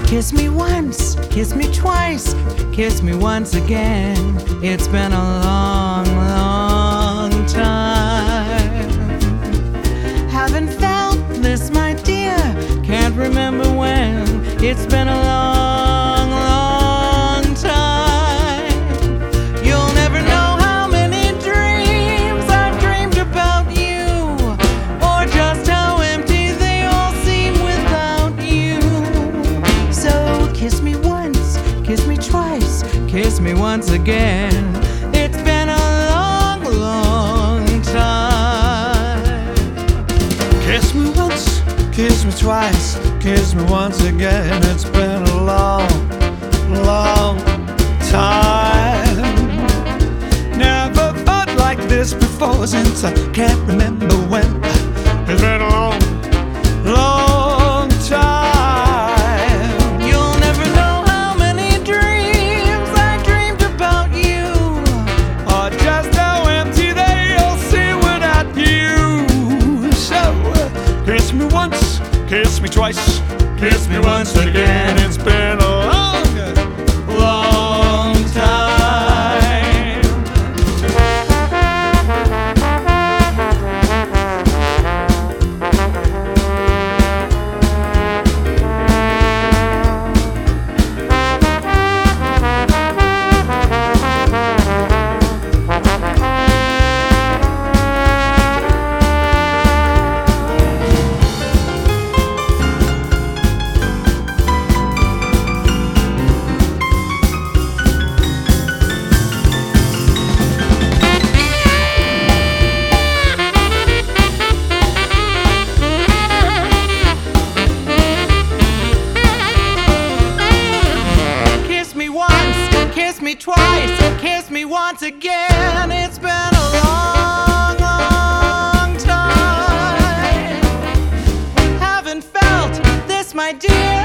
Kiss me once, kiss me twice, kiss me once again. It's been a long, long time. Haven't felt this, my dear, can't remember when. It's been a long, long time. You'll never know how many dreams I've dreamed about you, or just how empty they all seem without you. So kiss me once, kiss me twice, kiss me once again. It's been a long, long time. Kiss me once, kiss me twice, kiss me once again. It's been a long, long time. Never felt like this before, since I can't remember when. It's been a long, long time. You'll never know how many dreams I dreamed about you, Or just how empty they all seem without you. So kiss me once, kiss me twice, kiss me once again. It's been a long, long time. Kiss me twice, kiss me once again. It's been a long, long time. Haven't felt this, my dear,